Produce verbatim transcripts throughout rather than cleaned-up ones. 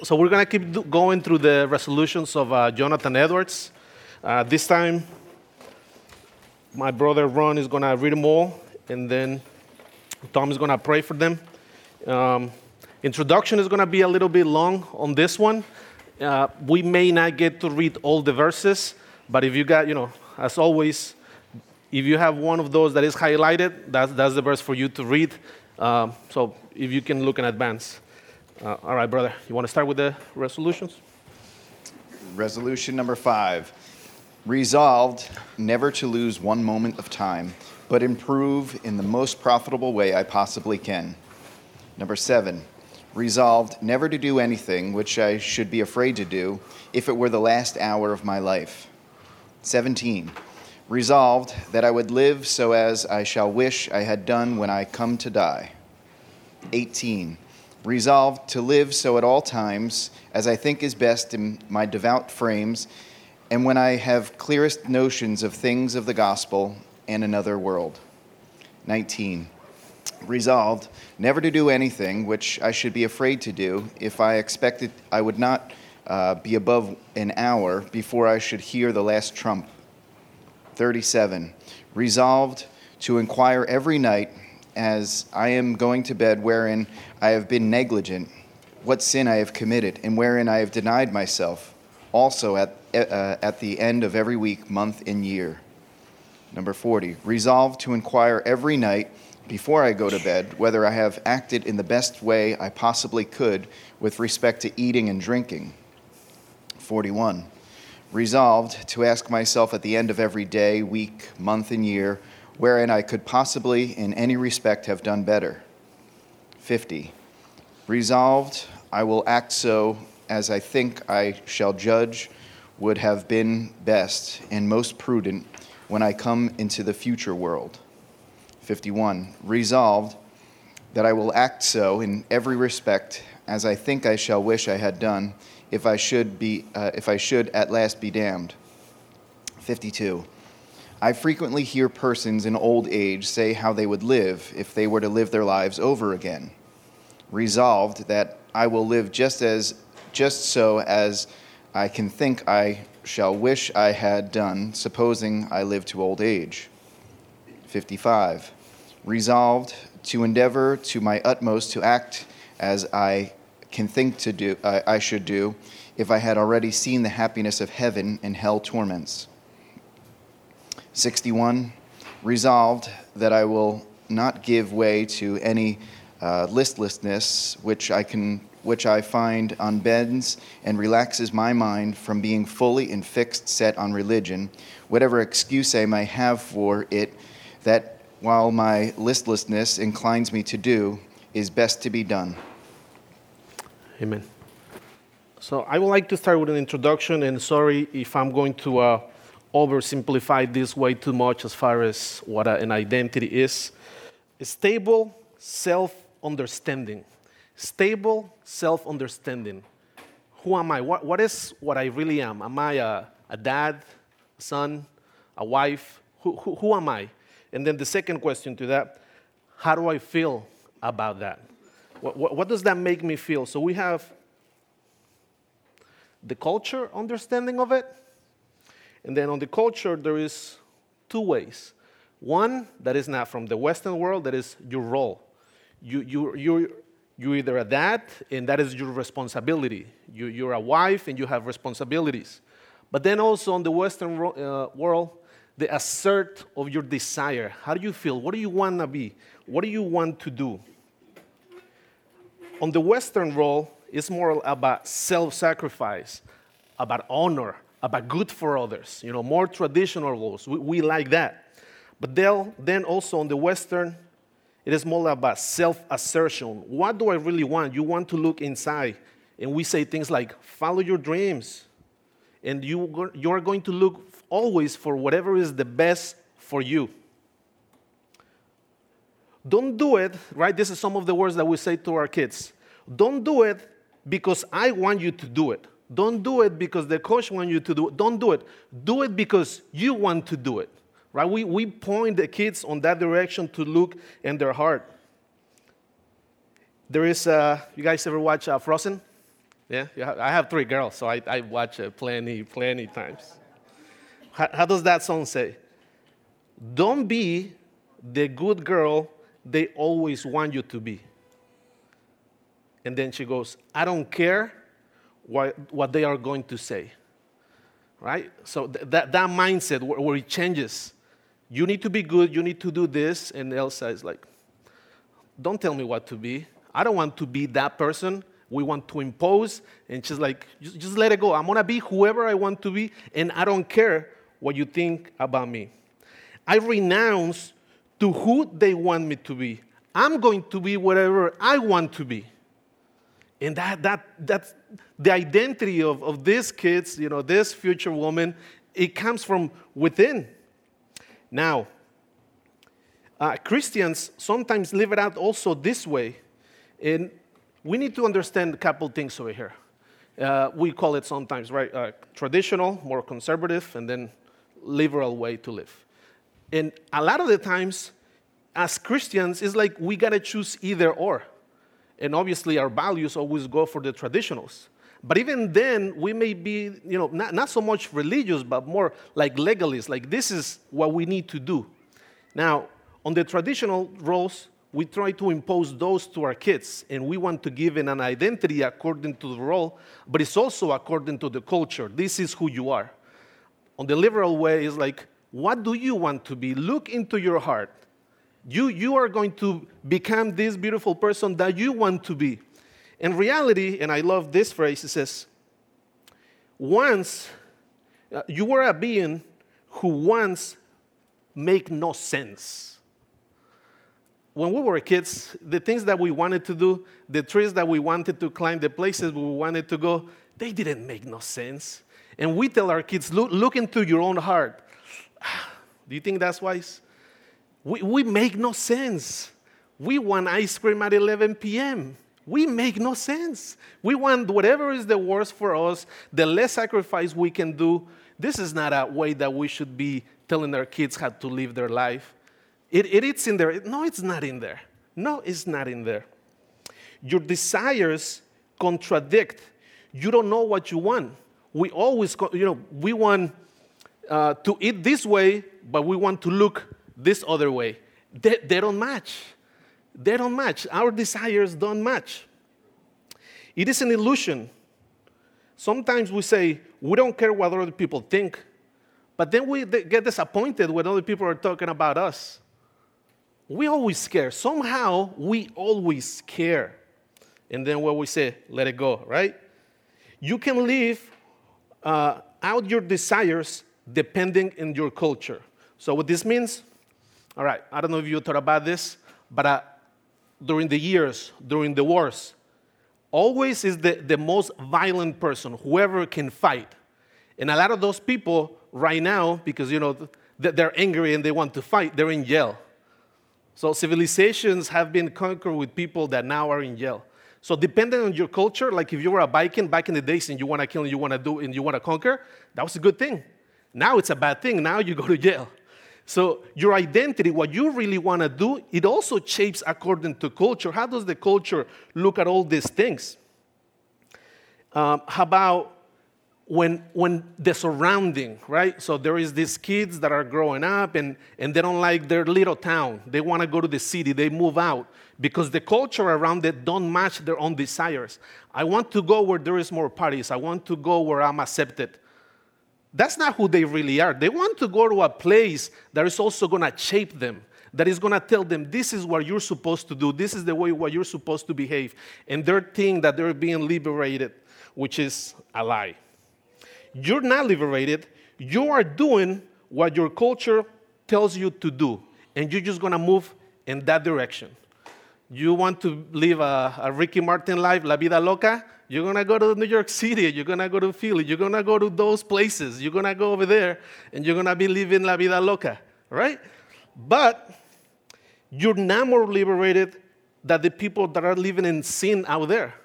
So we're going to keep do- going through the resolutions of uh, Jonathan Edwards. Uh, this time, my brother Ron is going to read them all, and then Tom is going to pray for them. Um, introduction is going to be a little bit long on this one. Uh, we may not get to read all the verses, but if you got, you know, as always, if you have one of those that is highlighted, that's, that's the verse for you to read. Um, so if you can look in advance. Uh, all right, brother, you want to start with the resolutions? Resolution number five. Resolved never to lose one moment of time, but improve in the most profitable way I possibly can. Number seven. Resolved never to do anything which I should be afraid to do if it were the last hour of my life. seventeen. Resolved that I would live so as I shall wish I had done when I come to die. eighteen. Resolved to live so at all times as I think is best in my devout frames and when I have clearest notions of things of the gospel and another world. nineteen. Resolved never to do anything which I should be afraid to do if I expected I would not uh, be above an hour before I should hear the last trump. thirty-seven. Resolved to inquire every night as I am going to bed wherein I have been negligent, what sin I have committed, and wherein I have denied myself, also at, uh, at the end of every week, month, and year. Number forty. Resolved to inquire every night before I go to bed whether I have acted in the best way I possibly could with respect to eating and drinking. forty-one. Resolved to ask myself at the end of every day, week, month, and year wherein I could possibly in any respect have done better. fifty. Resolved I will act so as I think I shall judge would have been best and most prudent when I come into the future world. fifty-one. Resolved that I will act so in every respect as I think I shall wish I had done if I should be uh, if I should at last be damned. fifty-two. I frequently hear persons in old age say how they would live if they were to live their lives over again. Resolved that I will live just as just so as I can think I shall wish I had done, supposing I live to old age. fifty-five. Resolved to endeavor to my utmost to act as I can think to do uh, I should do if I had already seen the happiness of heaven and hell torments. sixty-one. Resolved that I will not give way to any uh, listlessness which I can which I find unbends and relaxes my mind from being fully and fixed set on religion, whatever excuse I may have for it, that while my listlessness inclines me to do, is best to be done. Amen. So I would like to start with an introduction, and sorry if I'm going to uh, oversimplify this way too much as far as what an identity is. Stable self-understanding. Stable self-understanding. Who am I? What, what is what I really am? Am I a, a dad, a son, a wife? Who, who, who am I? And then the second question to that, how do I feel about that? What, what, what does that make me feel? So we have the culture understanding of it. And then on the culture, there is two ways. One that is not from the Western world, that is your role. You, you, you're, you're either a dad, and that is your responsibility. You, you're a wife, and you have responsibilities. But then also on the Western uh, world, the assert of your desire. How do you feel? What do you want to be? What do you want to do? On the Western role, it's more about self-sacrifice, about honor, about good for others, you know, more traditional roles. We, we like that. But then also on the Western, it is more about self-assertion. What do I really want? You want to look inside. And we say things like, follow your dreams. And you, you are going to look always for whatever is the best for you. Don't do it, right? This is some of the words that we say to our kids. Don't do it because I want you to do it. Don't do it because the coach wants you to do it. Don't do it. Do it because you want to do it, right? We, we point the kids on that direction to look in their heart. There is, uh, you guys ever watch uh, Frozen? Yeah, yeah, I have three girls, so I, I watch it plenty, plenty times. How, how does that song say? Don't be the good girl they always want you to be. And then she goes, I don't care what, what they are going to say. Right? So th- that, that mindset where, where it changes. You need to be good, you need to do this. And Elsa is like, don't tell me what to be. I don't want to be that person. We want to impose. And she's like, just, just let it go. I'm going to be whoever I want to be, and I don't care what you think about me. I renounce to who they want me to be. I'm going to be whatever I want to be. And that, that, that's the identity of, of these kids, you know, this future woman, it comes from within. Now, uh, Christians sometimes live it out also this way. And we need to understand a couple things over here. Uh, we call it sometimes, right, uh, traditional, more conservative, and then liberal way to live. And a lot of the times, as Christians, it's like we got to choose either or. And obviously, our values always go for the traditionals. But even then, we may be, you know, not, not so much religious, but more like legalists, like this is what we need to do. Now, on the traditional roles, we try to impose those to our kids, and we want to give it an identity according to the role, but it's also according to the culture. This is who you are. On the liberal way, it's like, what do you want to be? Look into your heart. You, you are going to become this beautiful person that you want to be. In reality, and I love this phrase, it says, once uh, you were a being who once make no sense. When we were kids, the things that we wanted to do, the trees that we wanted to climb, the places we wanted to go, they didn't make no sense. And we tell our kids, look, look into your own heart. Do you think that's wise? We, we make no sense. We want ice cream at eleven p.m. We make no sense. We want whatever is the worst for us, the less sacrifice we can do. This is not a way that we should be telling our kids how to live their life. It, it, it's in there. No, it's not in there. No, it's not in there. Your desires contradict. You don't know what you want. We always, you know, we want uh, to eat this way, but we want to look this other way. They, they don't match. They don't match. Our desires don't match. It is an illusion. Sometimes we say, we don't care what other people think, but then we get disappointed when other people are talking about us. We always care. Somehow, we always care. And then what we say, let it go, right? You can live uh, out your desires depending on your culture. So what this means, all right, I don't know if you thought about this, but uh, during the years, during the wars, always is the, the most violent person, whoever can fight. And a lot of those people right now, because, you know, they're angry and they want to fight, they're in jail. So civilizations have been conquered with people that now are in jail. So depending on your culture, like if you were a Viking back in the days and you want to kill and you want to do and you want to conquer, that was a good thing. Now it's a bad thing. Now you go to jail. So your identity, what you really want to do, it also shapes according to culture. How does the culture look at all these things? Um, how about when, when the surrounding, right? So there is these kids that are growing up and, and they don't like their little town. They want to go to the city. They move out because the culture around it don't match their own desires. I want to go where there is more parties. I want to go where I'm accepted. That's not who they really are. They want to go to a place that is also going to shape them, that is going to tell them, this is what you're supposed to do. This is the way what you're supposed to behave. And they're thinking that they're being liberated, which is a lie. You're not liberated. You are doing what your culture tells you to do. And you're just going to move in that direction. You want to live a, a Ricky Martin life, La Vida Loca? You're going to go to New York City. You're going to go to Philly. You're going to go to those places. You're going to go over there, and you're going to be living La Vida Loca, right? But you're not more liberated than the people that are living in sin out there.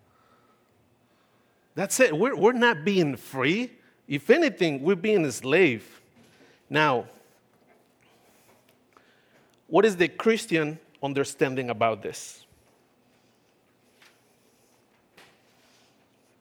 That's it. We're, we're not being free. If anything, we're being enslaved. Now, what is the Christian understanding about this?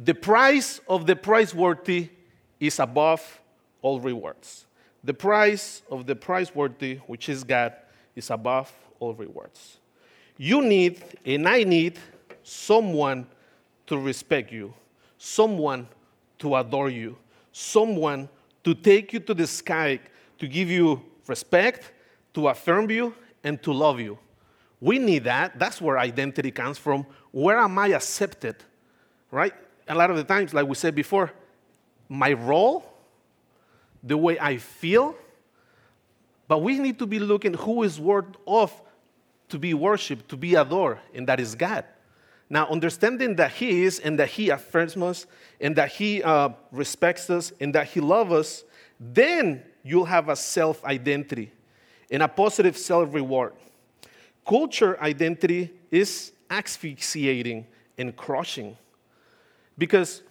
The price of the priceworthy is above all rewards. The price of the priceworthy, which is God, is above all rewards. You need, and I need, someone to respect you, someone to adore you, someone to take you to the sky, to give you respect, to affirm you, and to love you. We need that. That's where identity comes from. Where am I accepted? Right? A lot of the times, like we said before, my role, the way I feel, but we need to be looking who is worth of to be worshipped, to be adored, and that is God. Now, understanding that He is, and that He affirms us, and that He uh, respects us, and that He loves us, then you'll have a self-identity and a positive self-reward. Culture identity is asphyxiating and crushing. Because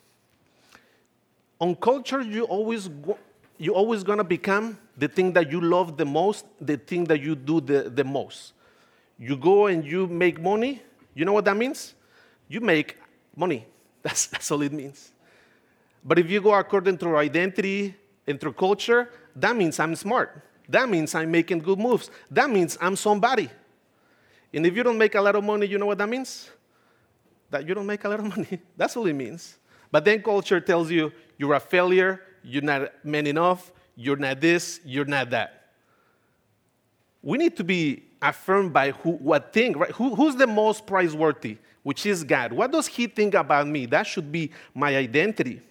on culture, you always go, you're always going to become the thing that you love the most, the thing that you do the, the most. You go and you make money. You know what that means? You make money. That's, that's all it means. But if you go according to identity and through culture, that means I'm smart. That means I'm making good moves. That means I'm somebody. And if you don't make a lot of money, you know what that means? That you don't make a lot of money. That's all it means. But then culture tells you you're a failure, you're not man enough, you're not this, you're not that. We need to be affirmed by who, what thing, right? Who, who's the most praiseworthy, which is God. What does He think about me? That should be my identity.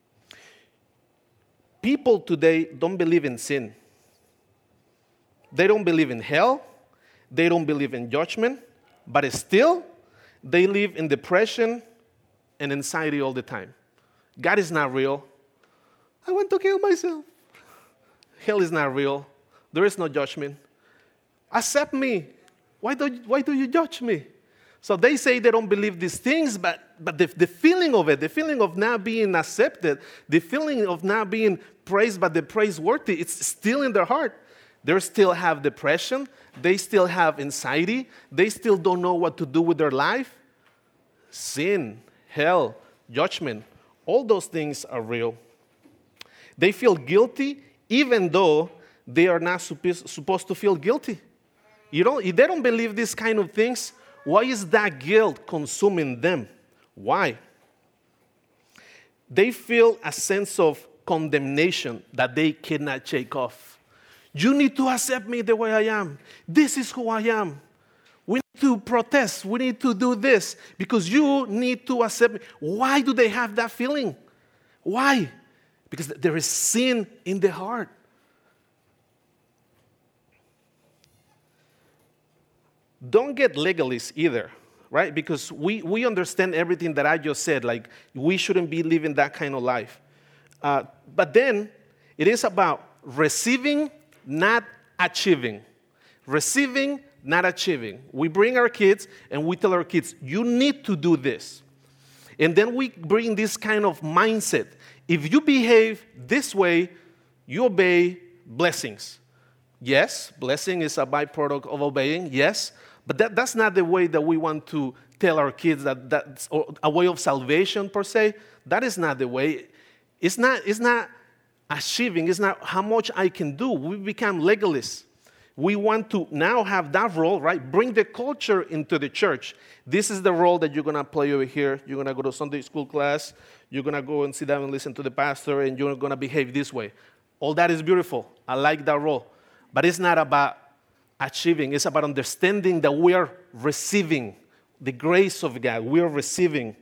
People today don't believe in sin. They don't believe in hell. They don't believe in judgment. But still, they live in depression and anxiety all the time. God is not real. I want to kill myself. Hell is not real. There is no judgment. Accept me. Why do, why do you judge me? So they say they don't believe these things, but, but the, the feeling of it, the feeling of not being accepted, the feeling of not being praised by the praiseworthy, it's still in their heart. They still have depression. They still have anxiety. They still don't know what to do with their life. Sin, hell, judgment, all those things are real. They feel guilty even though they are not supposed supposed to feel guilty. You know, if they don't believe these kind of things, why is that guilt consuming them? Why? They feel a sense of condemnation that they cannot shake off. You need to accept me the way I am. This is who I am. We need to protest. We need to do this because you need to accept me. Why do they have that feeling? Why? Because there is sin in the heart. Don't get legalist either, right? Because we, we understand everything that I just said. Like, we shouldn't be living that kind of life. Uh, but then, it is about receiving, not achieving. Receiving, not achieving. We bring our kids and we tell our kids, you need to do this. And then we bring this kind of mindset. If you behave this way, you obey blessings. Yes, blessing is a byproduct of obeying, yes. But that, that's not the way that we want to tell our kids that that's a way of salvation per se. That is not the way. It's not, it's not achieving. It's not how much I can do. We become legalists. We want to now have that role, right? Bring the culture into the church. This is the role that you're going to play over here. You're going to go to Sunday school class. You're going to go and sit down and listen to the pastor, and you're going to behave this way. All that is beautiful. I like that role. But it's not about achieving. It's about understanding that we are receiving the grace of God. We are receiving.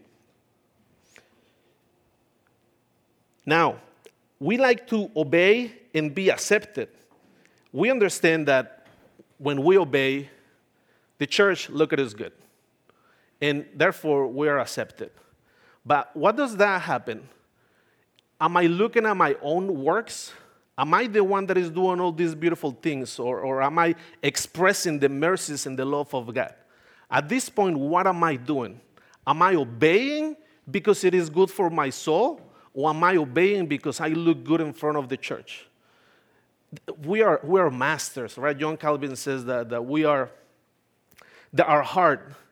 Now, we like to obey and be accepted. We understand that when we obey, the church look at us good. And therefore, we are accepted. But what does that happen? Am I looking at my own works? Am I the one that is doing all these beautiful things? Or, or am I expressing the mercies and the love of God? At this point, what am I doing? Am I obeying because it is good for my soul? Or am I obeying because I look good in front of the church? We are, we are masters, right? John Calvin says that, that we are, that our heart,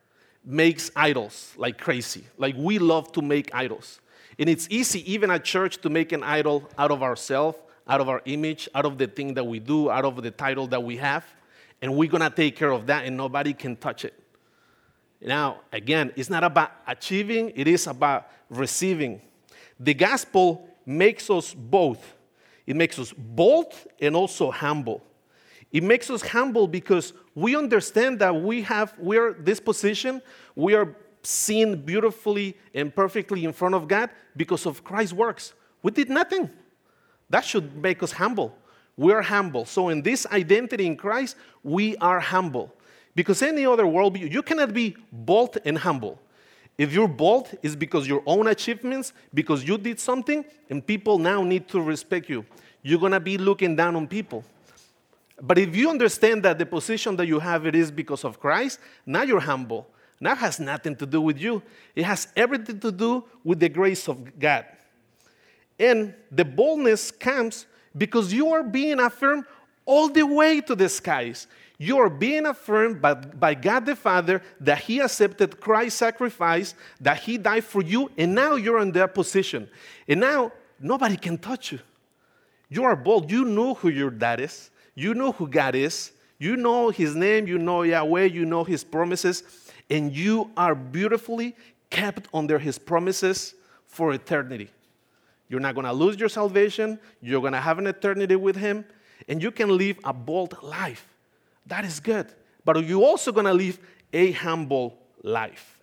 makes idols like crazy. Like we love to make idols. And it's easy, even at church, to make an idol out of ourselves, out of our image, out of the thing that we do, out of the title that we have. And we're going to take care of that, and nobody can touch it. Now, again, it's not about achieving, it is about receiving. The gospel makes us both. It makes us bold and also humble. It makes us humble because we understand that we have, we're this position, we are seen beautifully and perfectly in front of God because of Christ's works. We did nothing. That should make us humble. We are humble. So in this identity in Christ, we are humble. Because any other worldview, you cannot be bold and humble. If you're bold, it's because your own achievements, because you did something, and people now need to respect you. You're going to be looking down on people. But if you understand that the position that you have, it is because of Christ, now you're humble. Now it has nothing to do with you. It has everything to do with the grace of God. And the boldness comes because you are being affirmed all the way to the skies. You are being affirmed by, by God the Father that He accepted Christ's sacrifice, that He died for you, and now you're in that position. And now nobody can touch you. You are bold. You know who your dad is. You know who God is. You know His name. You know Yahweh. You know His promises. And you are beautifully kept under His promises for eternity. You're not going to lose your salvation. You're going to have an eternity with Him. And you can live a bold life. That is good. But you're also going to live a humble life.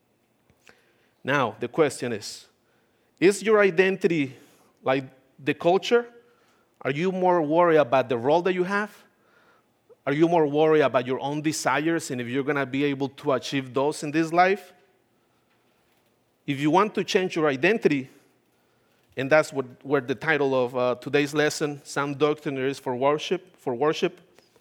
Now, the question is, is your identity like the culture? Are you more worried about the role that you have? Are you more worried about your own desires and if you're going to be able to achieve those in this life? If you want to change your identity, and that's what where the title of uh, today's lesson, Sound Doctrine, is for worship, for worship.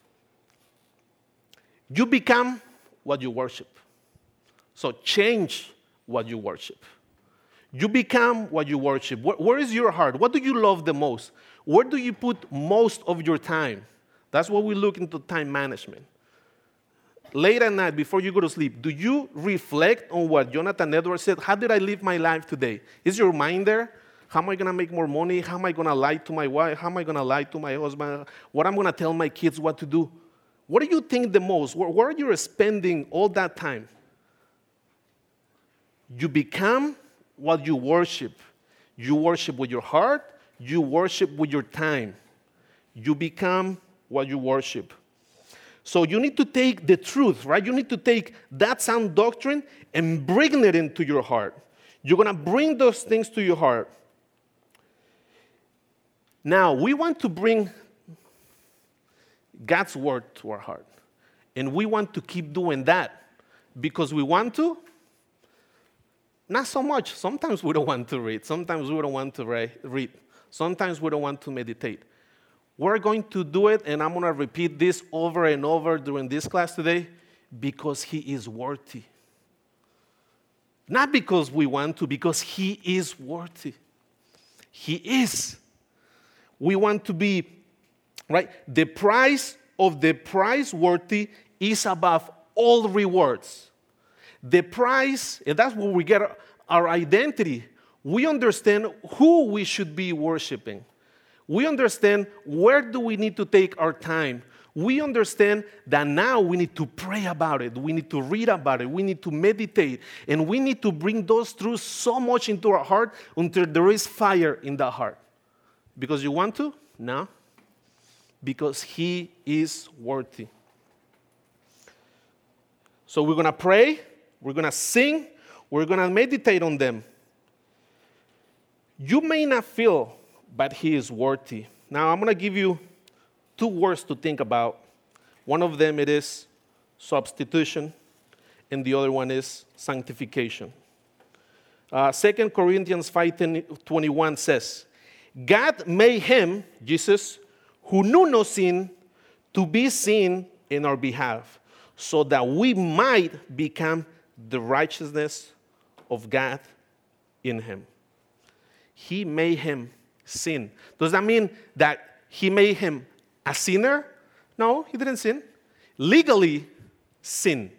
You become what you worship. So change what you worship. You become what you worship. Where, where is your heart? What do you love the most? Where do you put most of your time? That's what we look into time management. Late at night, before you go to sleep, do you reflect on what Jonathan Edwards said? How did I live my life today? Is your mind there? How am I going to make more money? How am I going to lie to my wife? How am I going to lie to my husband? What am I going to tell my kids what to do? What do you think the most? Where, where are you spending all that time? You become what you worship. You worship with your heart. You worship with your time. You become what you worship. So you need to take the truth, right? You need to take that sound doctrine and bring it into your heart. You're going to bring those things to your heart. Now, we want to bring God's word to our heart. And we want to keep doing that because we want to. Not so much. Sometimes we don't want to read. Sometimes we don't want to read. Sometimes we don't want to meditate. We're going to do it, and I'm going to repeat this over and over during this class today, because He is worthy. Not because we want to, because He is worthy. He is. We want to be, right? The price of the price worthy is above all rewards. The price, and that's where we get our identity. We understand who we should be worshiping. We understand where do we need to take our time. We understand that now we need to pray about it. We need to read about it. We need to meditate. And we need to bring those truths so much into our heart until there is fire in the heart. Because you want to? No. Because He is worthy. So we're going to pray. We're going to sing. We're going to meditate on them. You may not feel, but He is worthy. Now, I'm going to give you two words to think about. One of them, it is substitution, and the other one is sanctification. Uh, Second Corinthians five twenty-one says, God made Him, Jesus, who knew no sin, to be sin in our behalf, so that we might become the righteousness of God in Him. He made Him sin. Does that mean that He made Him a sinner? No, He didn't sin. Legally, sin.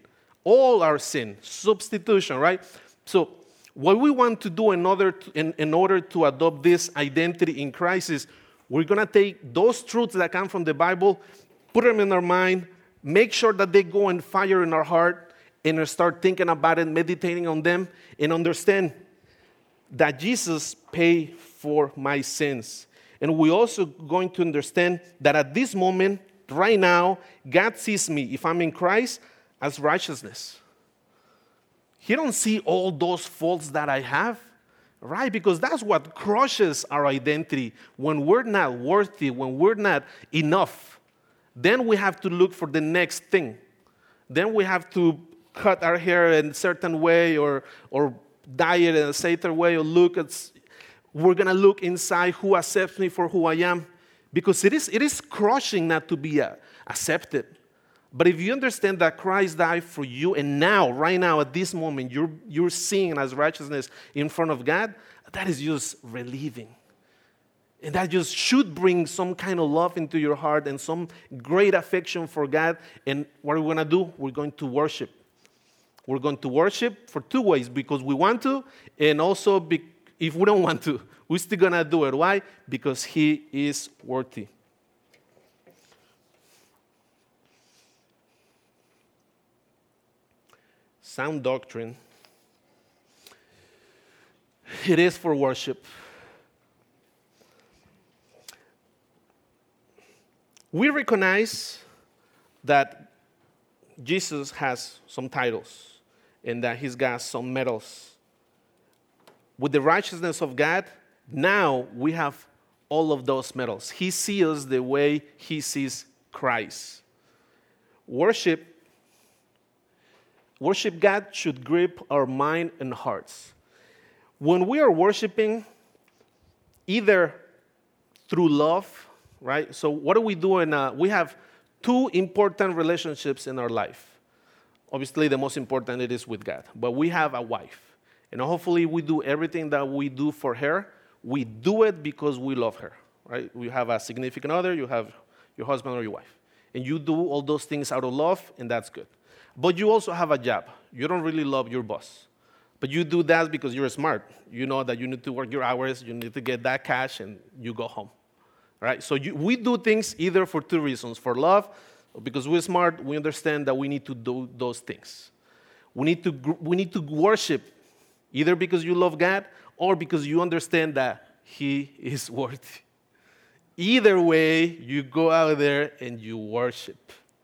all our sin, substitution, right? So what we want to do in order to, in, in order to adopt this identity in Christ is we're going to take those truths that come from the Bible, put them in our mind, make sure that they go and fire in our heart, and start thinking about it, meditating on them, and understand that Jesus paid for my sins. And we're also going to understand that at this moment, right now, God sees me, if I'm in Christ, as righteousness. He don't see all those faults that I have, right? Because that's what crushes our identity. When we're not worthy, when we're not enough, then we have to look for the next thing. Then we have to cut our hair in a certain way or, or dye it in a certain way or look at, we're going to look inside who accepts me for who I am. Because it is, it is crushing not to be uh, accepted. But if you understand that Christ died for you, and now, right now, at this moment, you're, you're seeing as righteousness in front of God, that is just relieving. And that just should bring some kind of love into your heart and some great affection for God. And what are we going to do? We're going to worship. We're going to worship for two ways, because we want to, and also be, if we don't want to, we're still going to do it. Why? Because He is worthy. Sound doctrine. It is for worship. We recognize that Jesus has some titles and that He's got some medals. With the righteousness of God, now we have all of those medals. He sees us the way He sees Christ. Worship Worship God should grip our mind and hearts. When we are worshiping, either through love, right? So what do we do? In a, we have two important relationships in our life. Obviously, the most important it is with God. But we have a wife. And hopefully we do everything that we do for her. We do it because we love her, right? We have a significant other. You have your husband or your wife. And you do all those things out of love, and that's good. But you also have a job. You don't really love your boss. But you do that because you're smart. You know that you need to work your hours, you need to get that cash, and you go home. Right? So you, we do things either for two reasons. For love, because we're smart, we understand that we need to do those things. We need to, we need to worship either because you love God or because you understand that He is worthy. Either way, you go out there and you worship.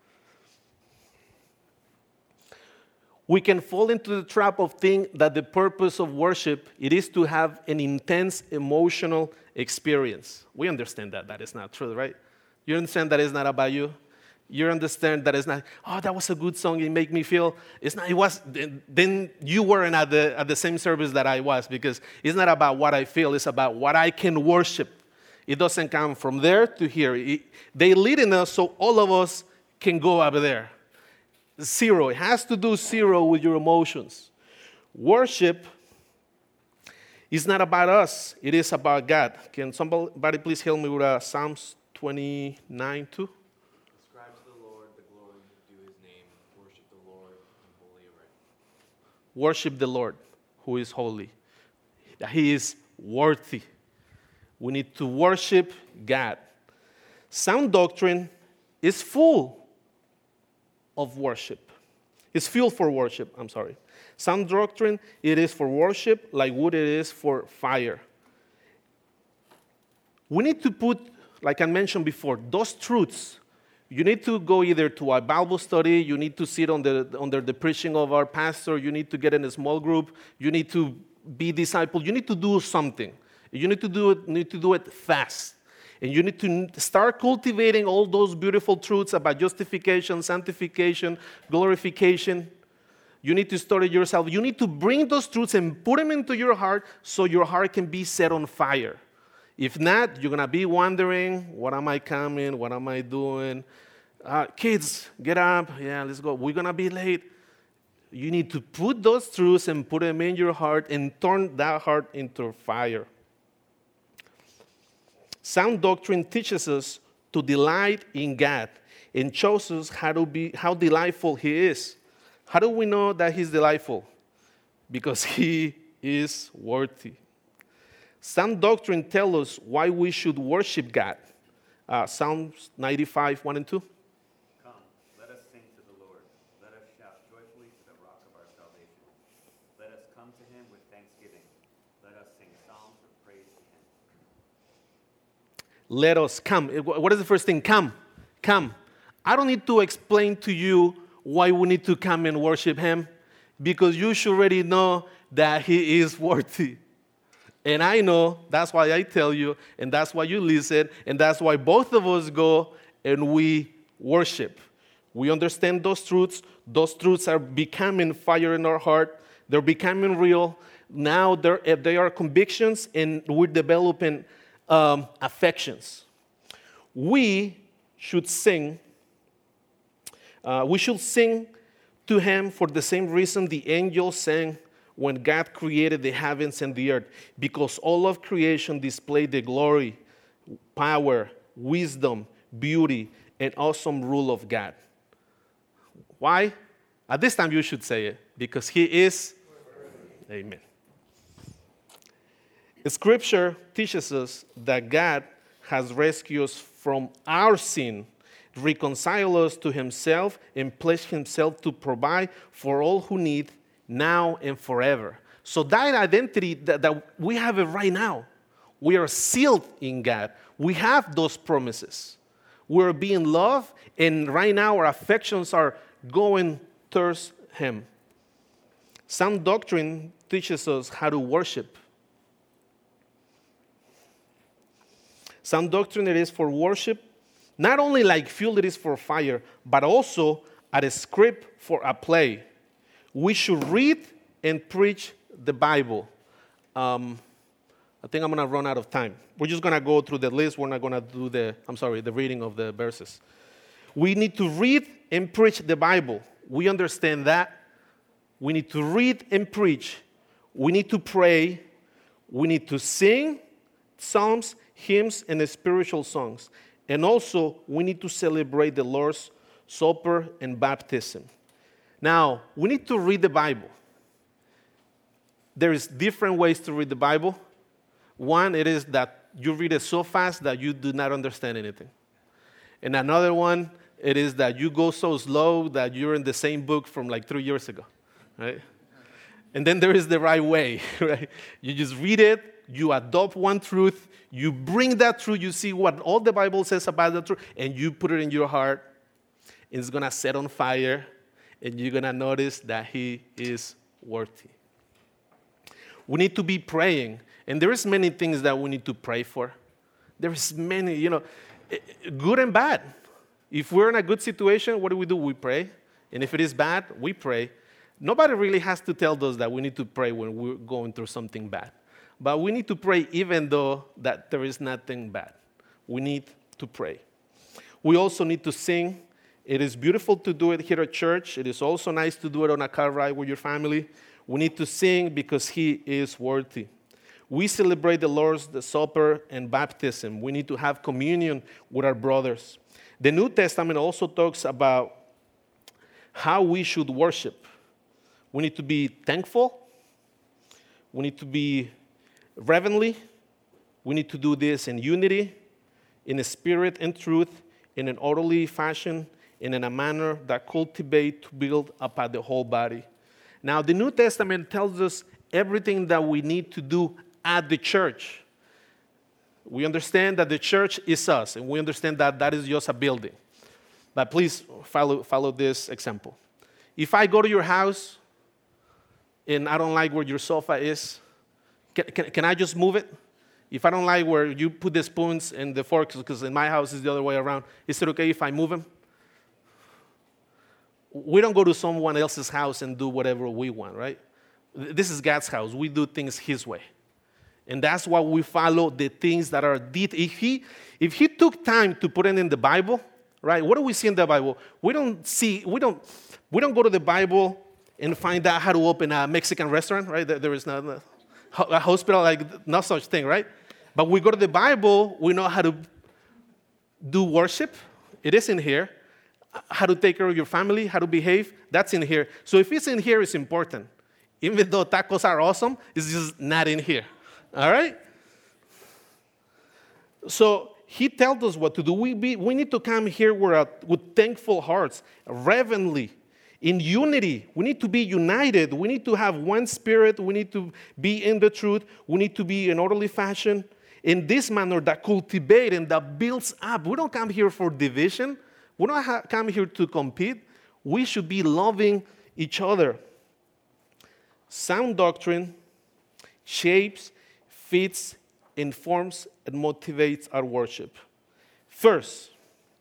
We can fall into the trap of thinking that the purpose of worship, it is to have an intense emotional experience. We understand that that is not true, right? You understand that it's not about you. You understand that it's not, oh, that was a good song, it made me feel. It's not, it was, then you weren't at the, at the same service that I was, because it's not about what I feel, it's about what I can worship. It doesn't come from there to here. It, they lead in us so all of us can go up there. Zero. It has to do zero with your emotions. Worship is not about us. It is about God. Can somebody please help me with uh, Psalms twenty-nine two? Ascribe to the Lord the glory due His name. Worship the Lord in holy array. Worship the Lord who is holy. That He is worthy. We need to worship God. Sound doctrine is full of worship. It's fuel for worship, I'm sorry. Sound doctrine, it is for worship like wood it is for fire. We need to put, like I mentioned before, those truths. You need to go either to a Bible study, you need to sit on the, under the preaching of our pastor, you need to get in a small group, you need to be discipled, you need to do something. You need to do it, need to do it fast. And you need to start cultivating all those beautiful truths about justification, sanctification, glorification. You need to study yourself. You need to bring those truths and put them into your heart so your heart can be set on fire. If not, you're going to be wondering, what am I coming? What am I doing? Uh, kids, get up. Yeah, let's go. We're going to be late. You need to put those truths and put them in your heart and turn that heart into fire. Sound doctrine teaches us to delight in God and shows us how to be how delightful He is. How do we know that he's delightful? Because he is worthy. Sound doctrine tells us why we should worship God. Uh, Psalms ninety-five, one and two. Come, let us sing to the Lord. Let us shout joyfully to the rock of our salvation. Let us come to him with thanksgiving. Let us sing psalms of praise to him. Let us come. What is the first thing? Come. Come. I don't need to explain to you why we need to come and worship him, because you should already know that he is worthy. And I know, that's why I tell you, and that's why you listen, and that's why both of us go and we worship. We understand those truths. Those truths are becoming fire in our heart. They're becoming real. Now they're, they are convictions, and we're developing um, affections. We should sing. Uh, we should sing to him for the same reason the angels sang when God created the heavens and the earth, because all of creation displayed the glory, power, wisdom, beauty, and awesome rule of God. Why? At this time you should say it, because he is. Amen. Scripture teaches us that God has rescued us from our sin, reconciled us to himself, and placed himself to provide for all who need now and forever. So that identity that, that we have it right now. We are sealed in God. We have those promises. We're being loved, and right now our affections are going towards him. Sound doctrine teaches us how to worship. Sound doctrine it is for worship, not only like fuel it is for fire, but also a script for a play. We should read and preach the Bible. Um, I think I'm going to run out of time. We're just going to go through the list. We're not going to do the, I'm sorry, the reading of the verses. We need to read and preach the Bible. We understand that. We need to read and preach. We need to pray. We need to sing psalms, hymns, and spiritual songs. And also, we need to celebrate the Lord's Supper and baptism. Now, we need to read the Bible. There is different ways to read the Bible. One, it is that you read it so fast that you do not understand anything. And another one, it is that you go so slow that you're in the same book from like three years ago, right? And then there is the right way, right? You just read it, you adopt one truth, you bring that truth, you see what all the Bible says about the truth, and you put it in your heart, and it's going to set on fire, and you're going to notice that he is worthy. We need to be praying, and there is many things that we need to pray for. There is many, you know, good and bad. If we're in a good situation, what do we do? We pray. And if it is bad, we pray. Nobody really has to tell us that we need to pray when we're going through something bad. But we need to pray even though that there is nothing bad. We need to pray. We also need to sing. It is beautiful to do it here at church. It is also nice to do it on a car ride with your family. We need to sing because he is worthy. We celebrate the Lord's the Supper and baptism. We need to have communion with our brothers. The New Testament also talks about how we should worship. We need to be thankful. We need to be reverently. We need to do this in unity, in a spirit and truth, in an orderly fashion, and in a manner that cultivate to build up the whole body. Now, the New Testament tells us everything that we need to do at the church. We understand that the church is us, and we understand that that is just a building. But please follow, follow this example. If I go to your house and I don't like where your sofa is, can, can, can I just move it? If I don't like where you put the spoons and the forks, because in my house is the other way around, is it okay if I move them? We don't go to someone else's house and do whatever we want, right? This is God's house. We do things his way. And that's why we follow the things that are deep. If he, if he took time to put it in the Bible, right? What do we see in the Bible? We don't see, we don't, we don't go to the Bible and find out how to open a Mexican restaurant, right? There, there is not a, a hospital, like no such thing, right? But we go to the Bible, we know how to do worship. It is in here. how to take care of your family, how to behave, that's in here. So if it's in here, it's important. Even though tacos are awesome, it's just not in here. All right? So he tells us what to do. We, be, we need to come here with, a, with thankful hearts, reverently, in unity. We need to be united. We need to have one spirit. We need to be in the truth. We need to be in orderly fashion, in this manner that cultivates and that builds up. We don't come here for division. We don't ha- come here to compete. We should be loving each other. Sound doctrine shapes, fits, informs, and motivates our worship. First,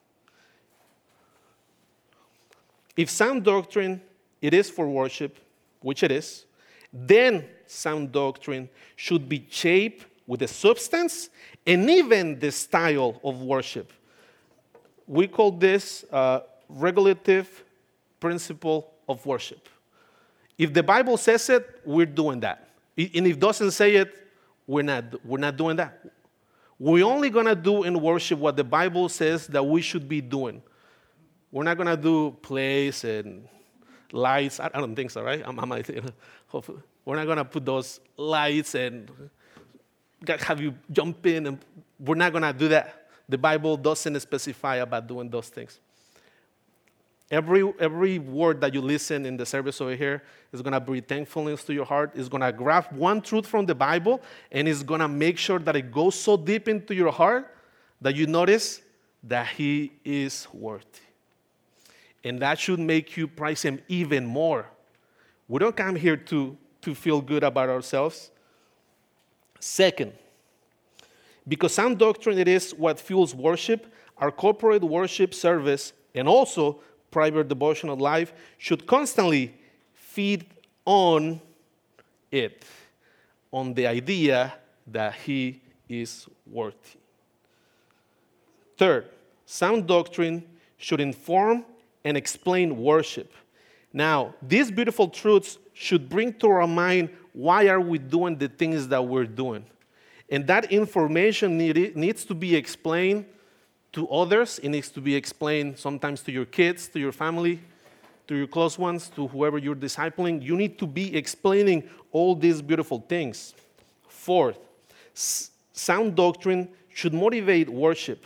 if sound doctrine, it is for worship, which it is, then sound doctrine should be shaped with the substance and even the style of worship. We call this uh, regulative principle of worship. If the Bible says it, we're doing that. And if it doesn't say it, we're not, we're not doing that. We're only going to do in worship what the Bible says that we should be doing. We're not going to do plays and lights. I, I don't think so, right? I'm, I'm, you know, hopefully. We're not going to put those lights and have you jump in. And we're not going to do that. The Bible doesn't specify about doing those things. Every, every word that you listen in the service over here is going to bring thankfulness to your heart. It's going to grab one truth from the Bible, and it's going to make sure that it goes so deep into your heart that you notice that he is worthy. And that should make you praise him even more. We don't come here to, to feel good about ourselves. Second, because sound doctrine, it is what fuels worship, our corporate worship service, and also private devotional life should constantly feed on it, on the idea that he is worthy. Third, sound doctrine should inform and explain worship. Now, these beautiful truths should bring to our mind why are we doing the things that we're doing. And that information need, needs to be explained to others. It needs to be explained sometimes to your kids, to your family, to your close ones, to whoever you're discipling. You need to be explaining all these beautiful things. Fourth, s- sound doctrine should motivate worship.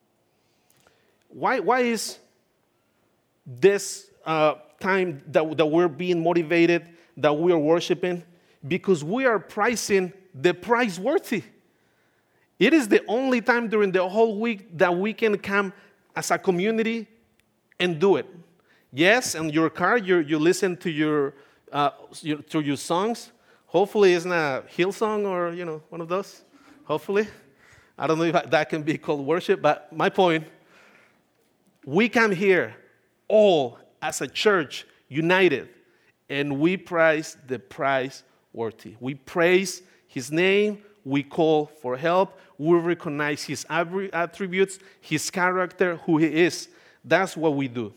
Why, why is this uh, time that, that we're being motivated, that we are worshiping? Because we are pricing the price worthy. It is the only time during the whole week that we can come as a community and do it. Yes, in your car, you you listen to your, uh, your to your songs. Hopefully, it's not a Hillsong or you know one of those. Hopefully, I don't know if that can be called worship. But my point, we come here all as a church united, and we prize the prize worthy. We praise his name. We call for help. We recognize his attributes, his character, who he is. That's what we do.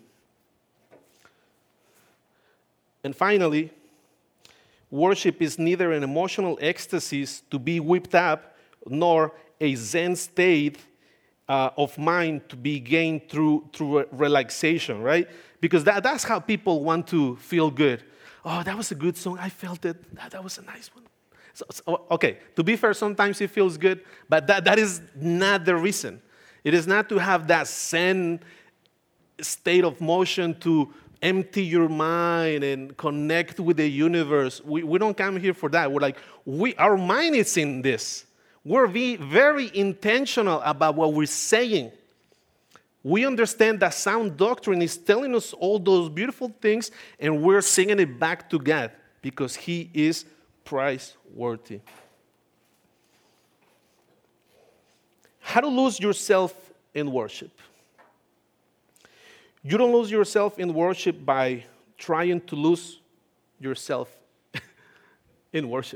And finally, worship is neither an emotional ecstasy to be whipped up, nor a Zen state uh, of mind to be gained through, through relaxation, right? Because that, that's how people want to feel good. Oh, that was a good song. I felt it. That, that was a nice one. So, so, okay, to be fair, sometimes it feels good, but that, that is not the reason. It is not to have that Zen state of motion to empty your mind and connect with the universe. We, we don't come here for that. We're like, we, our mind is in this. We're be very intentional about what we're saying. We understand that sound doctrine is telling us all those beautiful things, and we're singing it back to God because he is price-worthy. How to lose yourself in worship. You don't lose yourself in worship by trying to lose yourself in worship.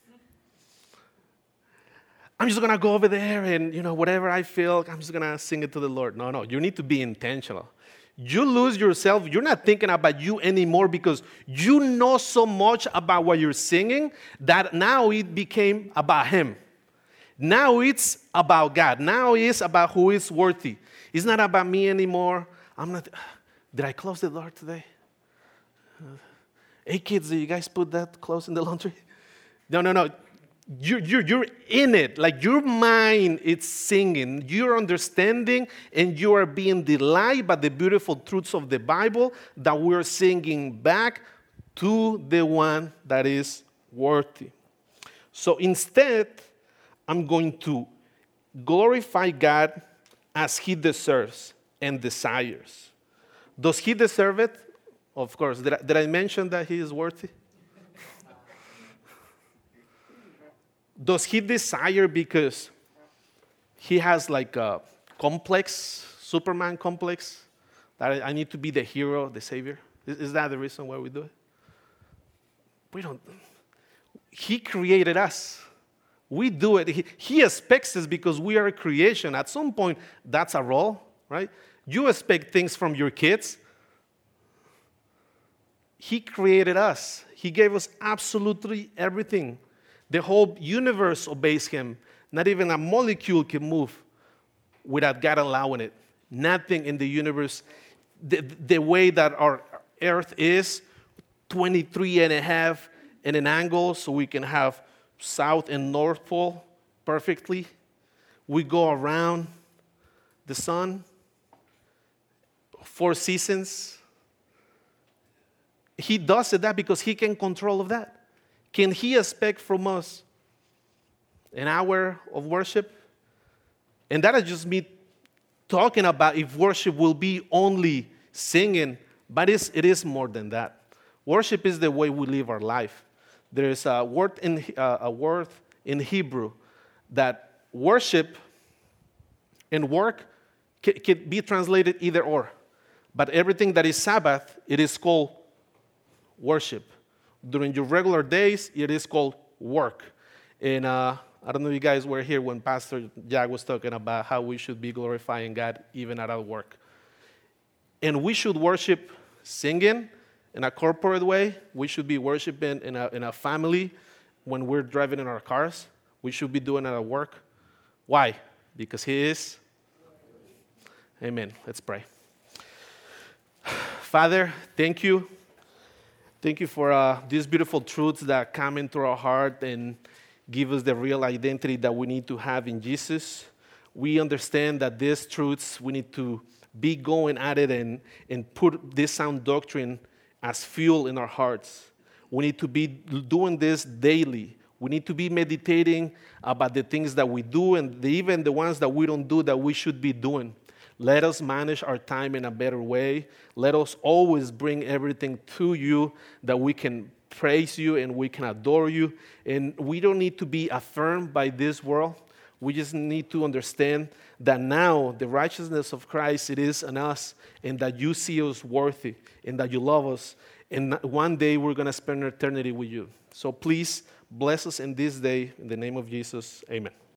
I'm just going to go over there and, you know, whatever I feel, I'm just going to sing it to the Lord. No, no, you need to be intentional. You lose yourself, you're not thinking about you anymore because you know so much about what you're singing that now it became about him. Now it's about God. Now it's about who is worthy. It's not about me anymore. I'm not, Did I close the door today? Uh, hey, kids, did you guys put that clothes in the laundry? No, no, no. You're, you're, you're in it. Like your mind is singing. You're understanding and you are being delighted by the beautiful truths of the Bible that we're singing back to the one that is worthy. So instead, I'm going to glorify God as he deserves and desires. Does he deserve it? Of course. Did I, did I mention that he is worthy? Does he desire because he has like a complex, Superman complex, that I, I need to be the hero, the savior? Is, is that the reason why we do it? We don't. He created us. We do it. He, he expects us because we are a creation. At some point, that's a role, right? You expect things from your kids. He created us. He gave us absolutely everything. The whole universe obeys him. Not even a molecule can move without God allowing it. Nothing in the universe, the, the way that our earth is, twenty-three and a half in an angle, so we can have south and north pole perfectly. We go around the sun, four seasons. He does it that because he can control of that. Can he expect from us an hour of worship? And that is just me talking about if worship will be only singing, but it's, it is more than that. Worship is the way we live our life. There is a word in, uh, a word in Hebrew that worship and work can, can be translated either or. But everything that is Sabbath, it is called worship. During your regular days, it is called work. And uh, I don't know if you guys were here when Pastor Jack was talking about how we should be glorifying God even at our work. And we should worship singing in a corporate way. We should be worshiping in a, in a family when we're driving in our cars. We should be doing it at work. Why? Because he is. Amen. Let's pray. Father, thank you. Thank you for uh, these beautiful truths that come into our heart and give us the real identity that we need to have in Jesus. We understand that these truths, we need to be going at it and, and put this sound doctrine as fuel in our hearts. We need to be doing this daily. We need to be meditating about the things that we do and the, even the ones that we don't do that we should be doing. Let us manage our time in a better way. Let us always bring everything to you that we can praise you and we can adore you. And we don't need to be affirmed by this world. We just need to understand that now the righteousness of Christ, it is in us, and that you see us worthy, and that you love us. And one day we're going to spend eternity with you. So please bless us in this day. In the name of Jesus, amen.